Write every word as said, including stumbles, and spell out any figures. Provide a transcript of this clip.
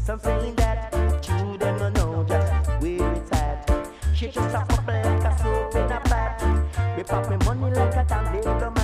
Some saying that to them no know just where it's at. She just a couple like a soap in a pot. We pop me money like a tablet.